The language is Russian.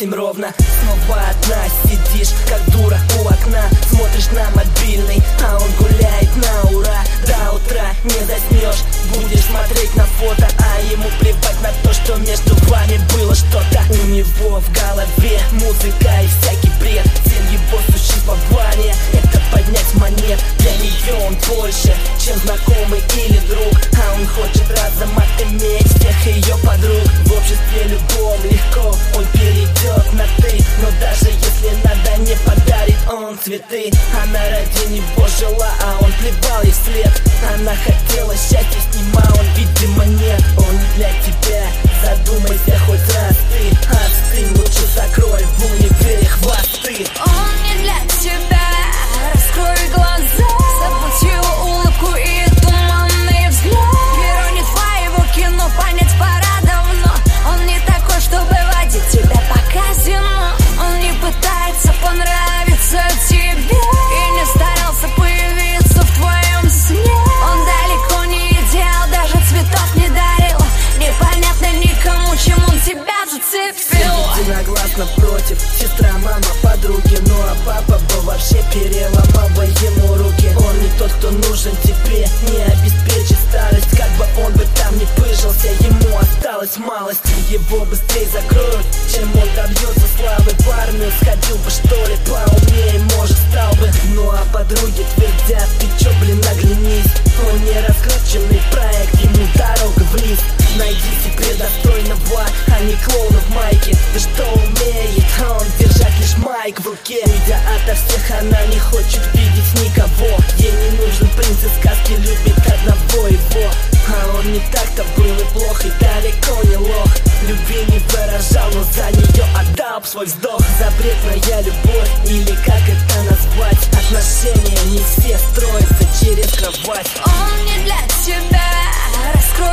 8 ровно. Снова одна сидишь, как дура у окна. Смотришь на мобильный, а он гуляет на ура. До утра не заснешь, будешь смотреть на фото, а ему плевать на то, что между вами было что-то. У него в голове музыка и всякий бред. Цель его существования — это поднять монет. Для нее он больше, чем знакомый или друг, а он хочет разом отыметь всех ее подруг. В обществе любом легко он перейдет на ты, но даже если надо, не подарит он цветы. Она ради него жила, а он плевал ей вслед. Она хотела счастья с ним, а он, видимо, нет. Он не для тебя, задумайся хоть раз ты. Остынь, лучше закрой в универе хвосты. Он не для тебя, раскрой глаза, забудь его улыбку и туманный взгляд. Герой не твоего кино, понять пора давно. Он не такой, чтобы водить тебя по казино. Он не пытается понравиться тебе и не старался появиться в твоем сне. Он далеко не идеал, даже цветов не дарил. Непонятно никому, чем он тебя зацепил. Единогласно против, сестра, мама, подруги. Ну а папа бы вообще переломал бы ему руки. Он не тот, кто нужен тебе, не обеспечит старость. Как бы он бы там не пыжился, ему осталась малость. Его быстрее закроют, чем он добьется славы. В армию сходил бы, что ли, поумнее, может, стал бы. Ну а подруги твердят: ты чё, блин, оглянись. Он не раскрученный проект, ему дорога вниз. Найди себе достойного, а не клоуна в майке. Да что умеет он держать лишь майк в руке. Уйдя ото всех, она не хочет видеть никого. Ей не нужен принц из сказки, любит одного его. А он не так-то был и плох, и далеко не лох. Любви не выражал, но за нее отдал б свой вздох. Запретная любовь, или как это назвать? Отношения не все строятся через кровать. Он не для тебя, раскрой